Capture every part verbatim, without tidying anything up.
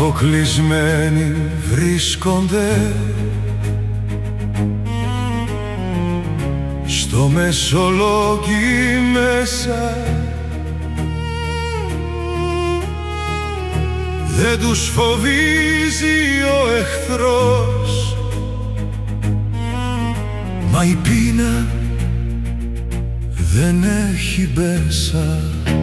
αποκλεισμένοι βρίσκονται στο Μεσολόγγι μέσα. Δεν τους φοβίζει ο εχθρός, μα η πείνα δεν έχει μπέσα.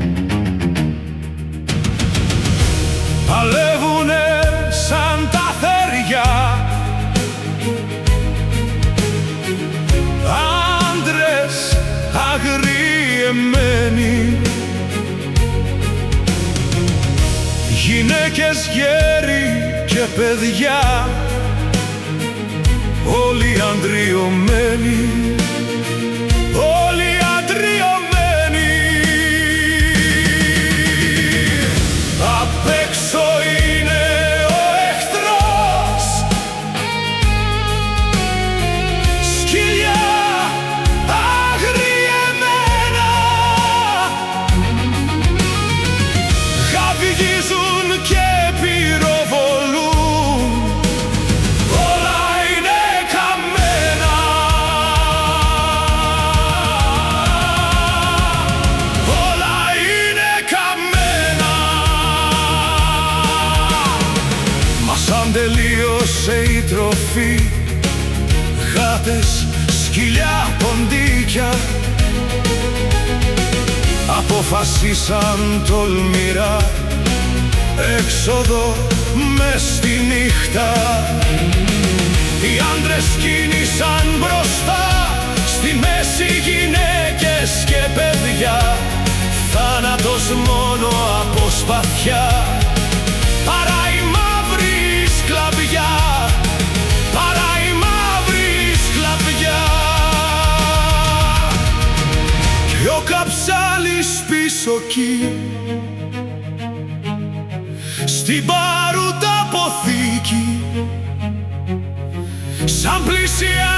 Παλεύουνε σαν τα θέρια, άντρες αγριεμένοι, γυναίκες γέροι και παιδιά, όλοι αντριωμένοι, όλοι αντριωμένοι. Απ' έξω είναι ο εχθρός, σκυλιά αγριεμένα, γαβγίζουν και πυροβολούν, όλα είναι καμένα, όλα είναι καμένα. Μα σαν τελείωσε η τροφή, γάτες, σκυλιά, ποντίκια αποφασίσαν τολμηρά έξοδο μες στη νύχτα. Οι άντρες κίνησαν μπροστά, στη μέση γυναίκες και παιδιά, θάνατος μόνο από σπαθιά, παρά η μαύρη σκλαβιά, παρά η μαύρη σκλαβιά. Κι ο καψάλης πίσω κι στην παρούτα αποθήκη, σαν πλησιά